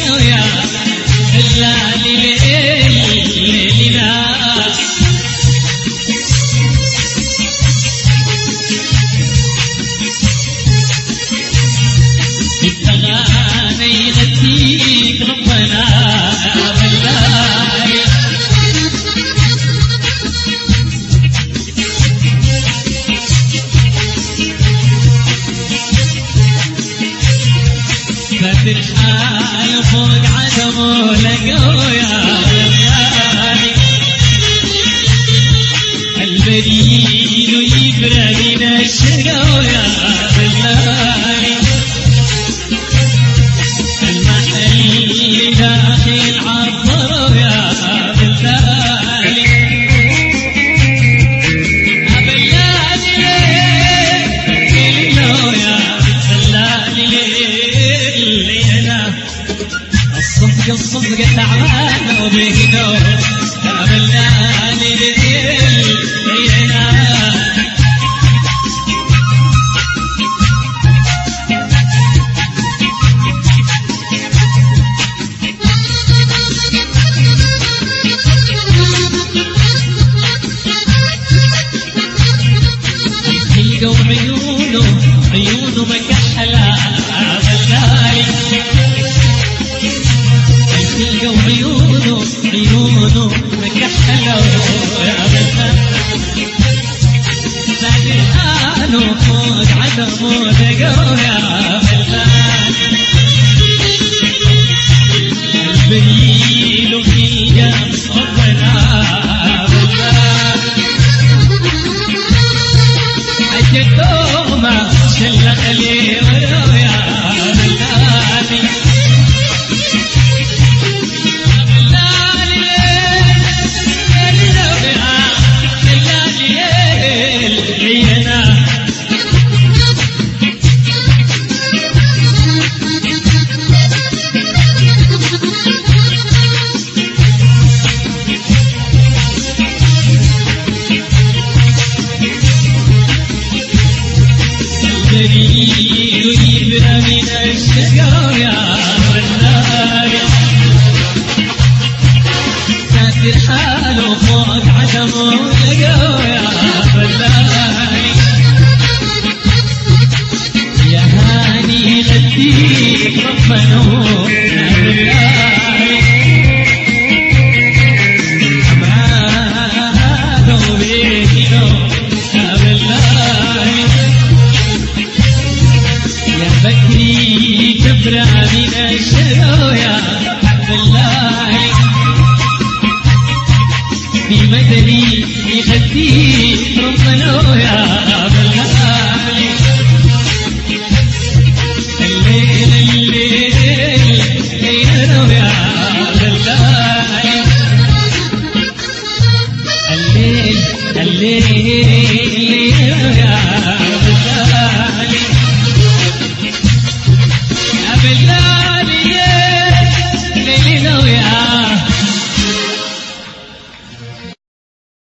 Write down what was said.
ويا الليالي ليلنا الأغاني يغنيك ربنا بالله فات الحال فوق عدمه لقوا يا غالي البريد يبرى من الشقا يا غالي المحل داخل عبر يا غالي الصدق تعبان وبهدو قابلناني ليلنا القوم عيونه مكحلة غلالي القوم عيونه مكحلة يا غلالي بعد الآن فوق عدمه لقوا يا غلالي البريل في جنب ربنا عجبتوما شلق لي ولو يا غلالي يبرى من الشقا يا غلالي سافر حاله فوق عدمه لقوا يا غلالي يا هاني غديك ربنا يا غلالي ما دوبيك يا غلالي بكري تبرى من الشقا يا غلالي بمدري يغدي ربنا يا غلالي الليل ليلنا يا غلالي الليل ليلنا يا